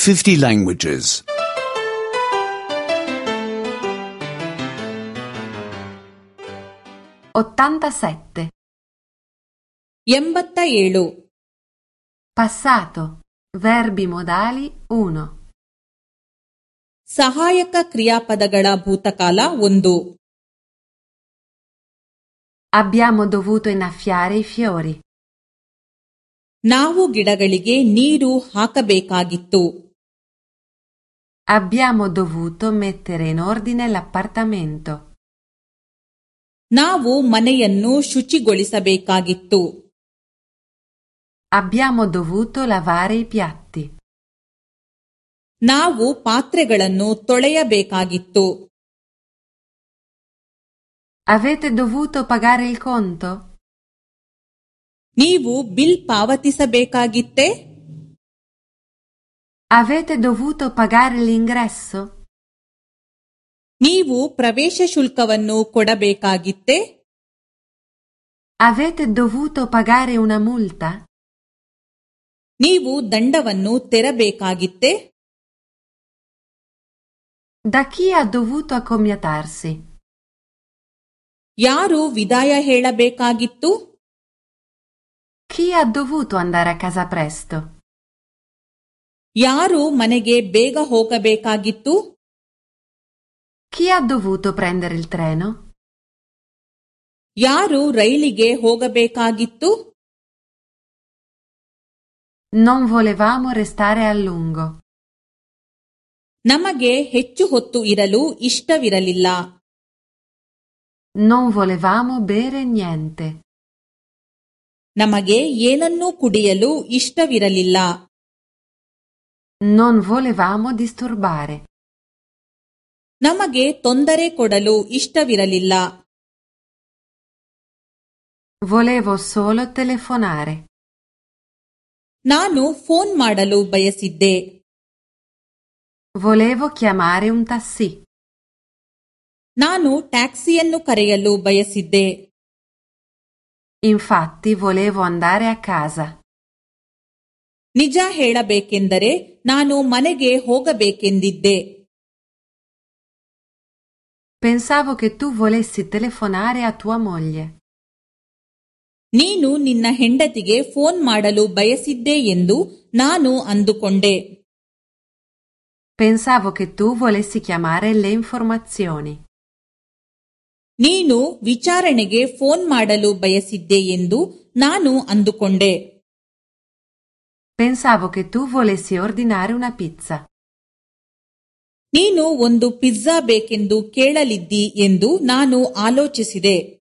50 languages. 87. 87. Passato. Verbi modali 1. ಸಹಾಯಕ ಕ್ರಿಯಾಪದಗಳ ಭೂತಕಾಲ 1. Abbiamo dovuto innaffiare i fiori. ನಾವು ಗಿಡಗಳಿಗೆ ನೀರು ಹಾಕಬೇಕಾಗಿತ್ತು. Abbiamo dovuto mettere in ordine l'appartamento. ನಾವು ಮನೆಯನ್ನು ಶುಚಿಗೊಳಿಸಬೇಕಾಗಿತ್ತು. Abbiamo dovuto lavare i piatti. ನಾವು ಪಾತ್ರೆಗಳನ್ನು ತೊಳೆಯಬೇಕಾಗಿತ್ತು. Avete dovuto pagare il conto? ನೀವು ಬಿಲ್ ಪಾವತಿಸಬೇಕಾಗಿತ್ತೇ? Avete dovuto pagare l'ingresso? ನೀವು ಪ್ರವೇಶ ಶುಲ್ಕವನ್ನು ಕೊಡಬೇಕಾಗಿತ್ತೇ? Avete dovuto pagare una multa? ನೀವು ದಂಡವನ್ನು ತೆರಬೇಕಾಗಿತ್ತೇ? Da chi ha dovuto accomiatarsi? ಯಾರು ವಿದಾಯ ಹೇಳಬೇಕಾಗಿತ್ತು? Chi ha dovuto andare a casa presto? ಯಾರು ಮನೆಗೆ ಬೇಗ ಹೋಗಬೇಕಾಗಿತ್ತು? Chi ha dovuto prendere il treno? ಯಾರು ರೈಲಿಗೆ ಹೋಗಬೇಕಾಗಿತ್ತು? Non volevamo restare a lungo. ನಮಗೆ ಹೆಚ್ಚು ಹೊತ್ತು ಇರಲು ಇಷ್ಟವಿರಲಿಲ್ಲ. Non volevamo bere niente. ನಮಗೆ ಏನನ್ನೂ ಕುಡಿಯಲು ಇಷ್ಟವಿರಲಿಲ್ಲ. Non volevamo disturbare. ನಮಗೆ ತೊಂದರೆ ಕೊಡಲು ಇಷ್ಟವಿರಲಿಲ್ಲ. Volevo solo telefonare. ನಾನು ಫೋನ್ ಮಾಡಲು ಬಯಸಿದ್ದೆ. Volevo chiamare un taxi. ನಾನು ಟ್ಯಾಕ್ಸಿಯನ್ನು ಕರೆಯಲು ಬಯಸಿದ್ದೆ. Infatti volevo andare a casa. ನಿಜ ಹೇಳಬೇಕೆಂದರೆ ನಾನು ಮನೆಗೆ ಹೋಗಬೇಕೆಂದಿದ್ದೆ. Pensavo che tu volessi telefonare a tua moglie. ನೀನು ನಿನ್ನ ಹೆಂಡತಿಗೆ ಫೋನ್ ಮಾಡಲು ಬಯಸಿದ್ದೆ ಎಂದು ನಾನು ಅಂದುಕೊಂಡೆ. Pensavo che tu volessi chiamare le informazioni. ನೀನು ವಿಚಾರಣೆಗೆ ಫೋನ್ ಮಾಡಲು ಬಯಸಿದ್ದೆ ಎಂದು ನಾನು ಅಂದುಕೊಂಡೆ. Pensavo che tu volessi ordinare una pizza. ನೀನು ಒಂದು ಪಿಜ್ಜಾ ಬೇಕೆಂದು ಕೇಳಲಿದ್ದಿ ಎಂದು ನಾನು ಆಲೋಚಿಸಿದೆ.